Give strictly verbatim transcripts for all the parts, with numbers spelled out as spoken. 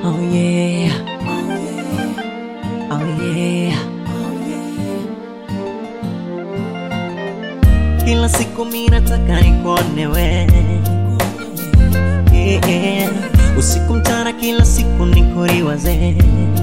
Oh yeah, oh yeah. Kila siku mimi nataka nikuone wewe, yeah, yeah. Usiku mchana kila siku nikuriwaze.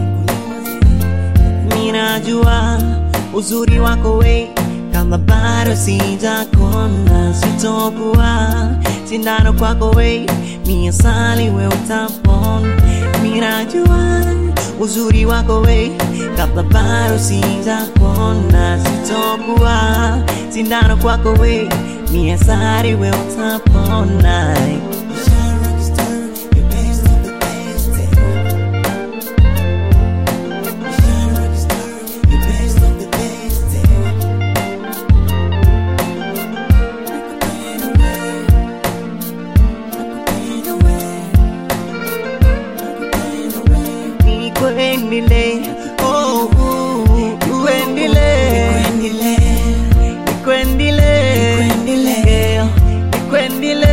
Mimi najua uzuri wako we, kama bado sijakona sitokuwa sindano kwako we, mimi asali we utapona. Mimi najua uzuri wako we, kama bado sijakona sitokuwa sindano kwako we, mimi asali we utapona. Nikwendile, oh, nikwendile, nikwendile, nikwendile, nikwendile,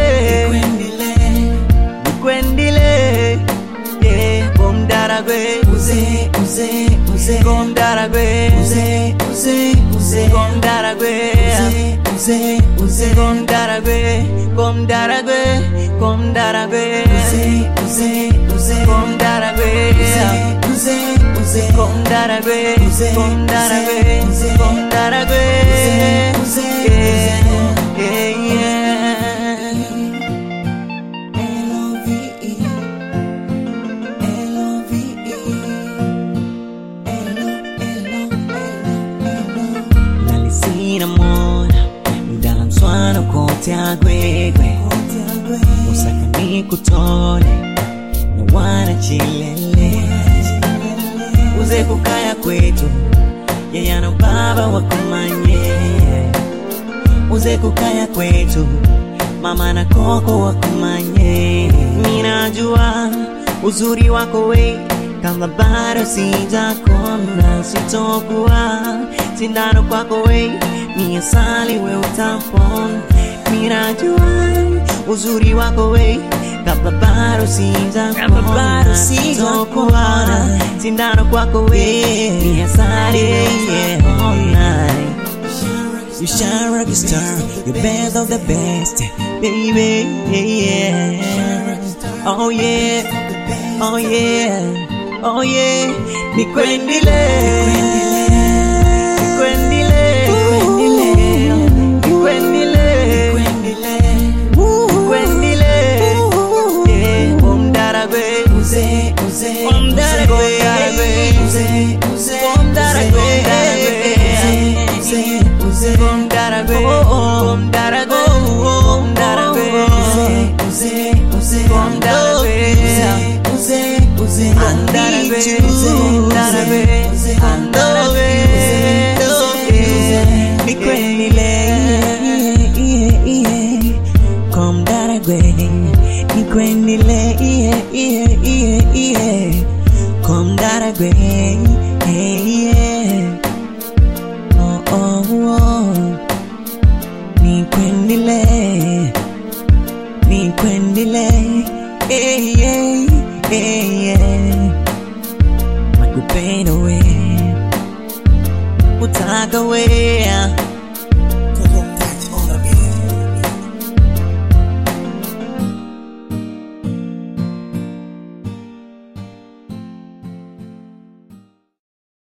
nikwendile, yeah. Bomdaragwe, uze, uze, uze, bomdaragwe, uze, uze, uze, bomdaragwe, uze, uze, bomdaragwe, bomdaragwe, bomdaragwe, uze, uze, uze, bomdaragwe, uze, uze, bomdaragwe, bomdaragwe, bomdaragwe, yeah, yeah, yeah. L O V E, L O V E, L O, L O, L O. Nalisina mona dalam suano kote agwegwe, usaka nikutone na wana chilele. Uze kukaya kwetu yeye na baba wakumanye, uze kukaya kwetu mama na koko wakumanye. Mimi najua uzuri wako we, kama bado sijakona sitokuwa sindano kwako we, mimi asali we utapona. Mimi najua uzuri wako we, kama bado sijakona sitokuwa sindano kwako we, mimi asali we utapona. You shine like a star, you're best of the best, baby, yeah, yeah. Oh yeah, oh yeah, oh yeah. Nikwendile, nikwendile, nikwendile, nikwendile, nikwendile, yeah. Bomdaragwe, uze, uze, bomdaragwe, uze, uze, bomdaragwe, uze, uze, bomdaragwe, bomdaragwe, bomdaragwe, uze, uze, bomdaragwe, uze, uze, bomdaragwe, bomdaragwe, bomdaragwe, nikwendile, komdaragwe, nikwendile, komdaragwe, yeah. Oh, oh, oh. Nikwendile, nikwendile, eh, eh, eh, eh. Makupenda we, utaka we,